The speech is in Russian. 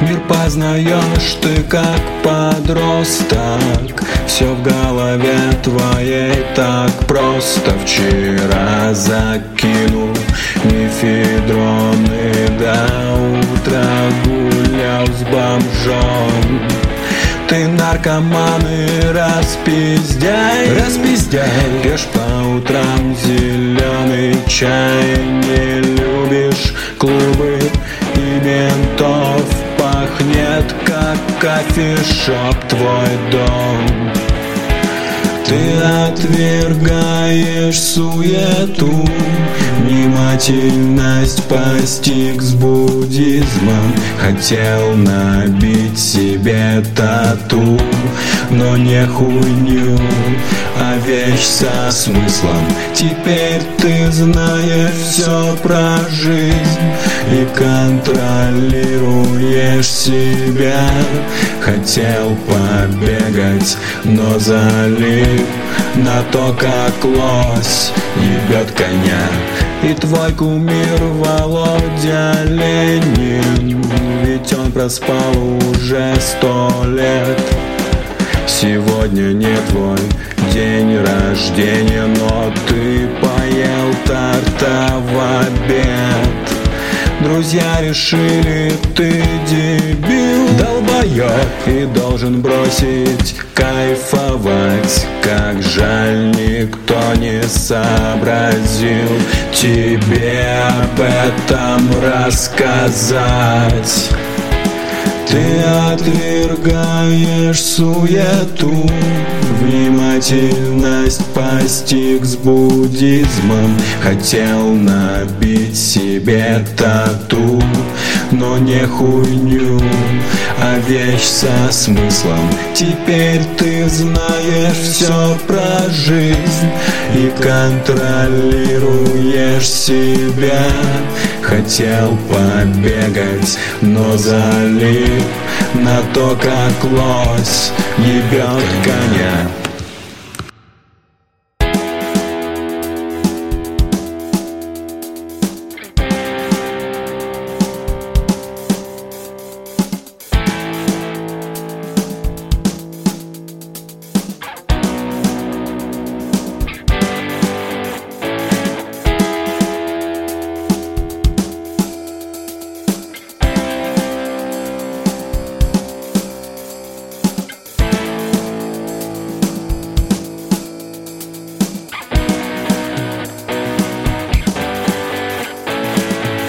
Мир познаешь ты как подросток, все в голове твоей так просто. Вчера закинул мефедроны, до утра гулял с бомжом. Ты наркоман и распиздяй, пьешь по утрам зеленый чай, не любишь клубы и ментов, пахнет как кофешоп твой дом. Ты отвергаешь суету, внимательность постиг с буддизмом. Хотел набить себе тату, но не хуйню, а вещь со смыслом. Теперь ты знаешь все про жизнь и контролируешь себя. Хотел побегать, но залип на то, как лось ебет коня. И твой кумир Володя Ленин, ведь он проспал уже 100 лет. Сегодня не твой день рождения, но ты поел торта в обед. Друзья решили, ты дебил, долбоёб, и должен бросить кайфовать. Как жаль, никто не сообразил тебе об этом рассказать. Ты отвергаешь суету, внимательность постиг с буддизмом. Хотел набить себе тату, но не хуйню, а вещь со смыслом. Теперь ты знаешь все про жизнь и контролируешь себя. Хотел побегать, но залип на то, как лось ебет коня.